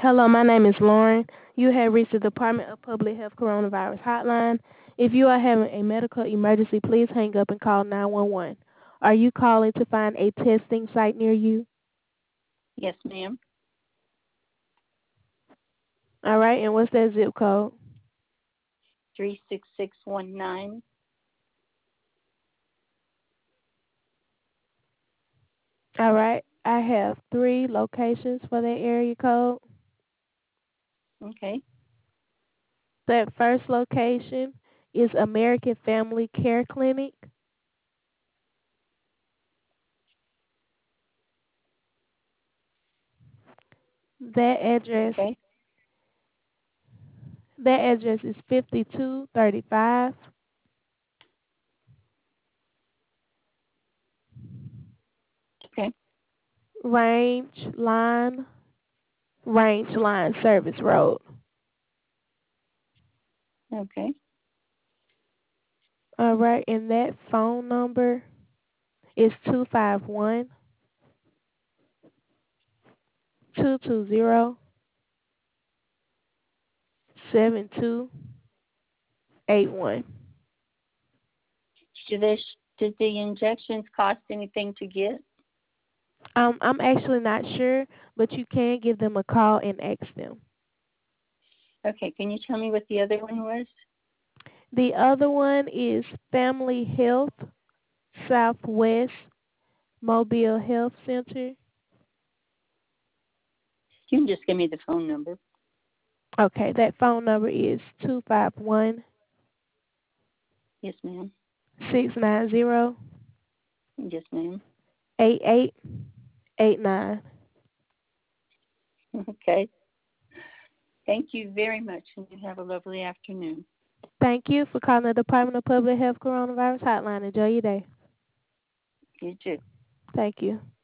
Hello, my name is Lauren. You have reached the Department of Public Health Coronavirus Hotline. If you are having a medical emergency, please hang up and call 911. Are you calling to find a testing site near you? Yes, ma'am. All right, and what's that zip code? 36619. All right, I have 3 locations for that area code. Okay. That first location is American Family Care Clinic. That address Okay. that address is 5235 Okay. Range Line Service Road. Okay. All right, and that phone number is 251-220-7281. Did the injections cost anything to get? I'm actually not sure, but you can give them a call and ask them. Okay. Can you tell me what the other one was? The other one is Family Health Southwest Mobile Health Center. You can just give me the phone number. Okay, that phone number is 251 Yes, ma'am. 690 Yes, ma'am. 8889. Okay. Thank you very much, and you have a lovely afternoon. Thank you for calling the Department of Public Health Coronavirus Hotline. Enjoy your day. You too. Thank you.